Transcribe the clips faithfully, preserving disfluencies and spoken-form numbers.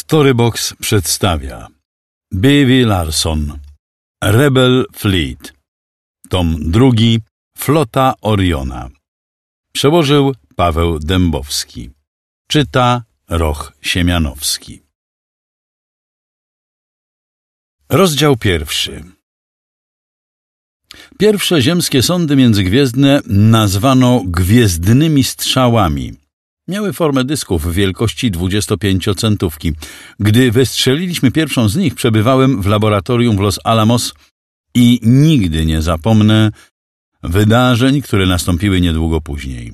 Storybox przedstawia B V Larson, Rebel Fleet, tom drugi, Flota Oriona. Przełożył Paweł Dębowski. Czyta Roch Siemianowski. Rozdział pierwszy. Pierwsze ziemskie sondy międzygwiezdne nazwano gwiezdnymi strzałami. Miały formę dysków wielkości dwudziestopięciocentówki. Gdy wystrzeliliśmy pierwszą z nich, przebywałem w laboratorium w Los Alamos i nigdy nie zapomnę wydarzeń, które nastąpiły niedługo później.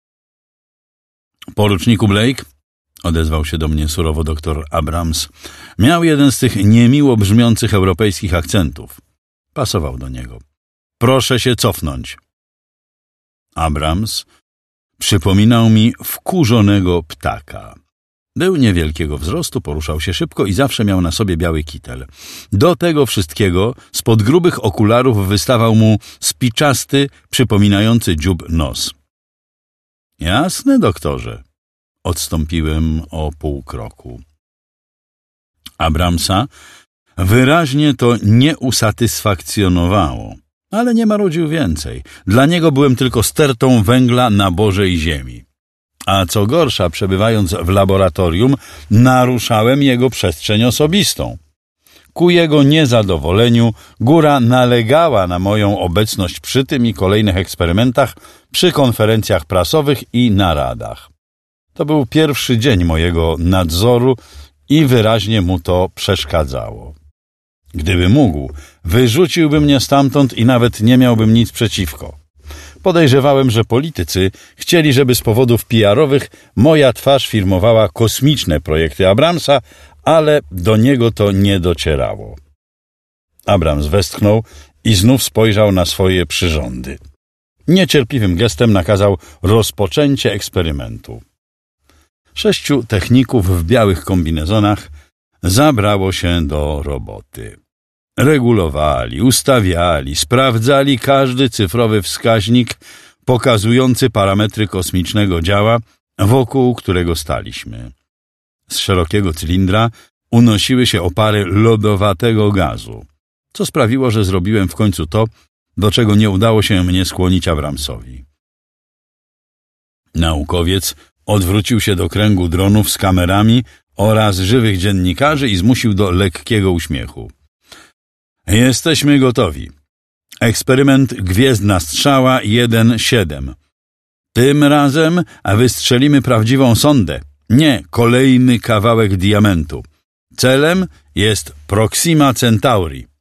Poruczniku Blake, odezwał się do mnie surowo doktor Abrams, miał jeden z tych niemiło brzmiących europejskich akcentów. Pasował do niego. Proszę się cofnąć. Abrams przypominał mi wkurzonego ptaka. Był niewielkiego wzrostu, poruszał się szybko i zawsze miał na sobie biały kitel. Do tego wszystkiego spod grubych okularów wystawał mu spiczasty, przypominający dziób nos. Jasne, doktorze. Odstąpiłem o pół kroku. Abramsa wyraźnie to nie usatysfakcjonowało, ale nie marudził więcej. Dla niego byłem tylko stertą węgla na Bożej ziemi. A co gorsza, przebywając w laboratorium, naruszałem jego przestrzeń osobistą. Ku jego niezadowoleniu góra nalegała na moją obecność przy tym i kolejnych eksperymentach, przy konferencjach prasowych i naradach. To był pierwszy dzień mojego nadzoru i wyraźnie mu to przeszkadzało. Gdyby mógł, wyrzuciłby mnie stamtąd i nawet nie miałbym nic przeciwko. Podejrzewałem, że politycy chcieli, żeby z powodów P R-owych moja twarz firmowała kosmiczne projekty Abramsa, ale do niego to nie docierało. Abrams westchnął i znów spojrzał na swoje przyrządy. Niecierpliwym gestem nakazał rozpoczęcie eksperymentu. Sześciu techników w białych kombinezonach zabrało się do roboty. Regulowali, ustawiali, sprawdzali każdy cyfrowy wskaźnik pokazujący parametry kosmicznego działa, wokół którego staliśmy. Z szerokiego cylindra unosiły się opary lodowatego gazu, co sprawiło, że zrobiłem w końcu to, do czego nie udało się mnie skłonić Abramsowi. Naukowiec odwrócił się do kręgu dronów z kamerami oraz żywych dziennikarzy i zmusił do lekkiego uśmiechu. Jesteśmy gotowi. Eksperyment Gwiezdna Strzała jeden siedem. Tym razem wystrzelimy prawdziwą sondę, nie kolejny kawałek diamentu. Celem jest Proxima Centauri.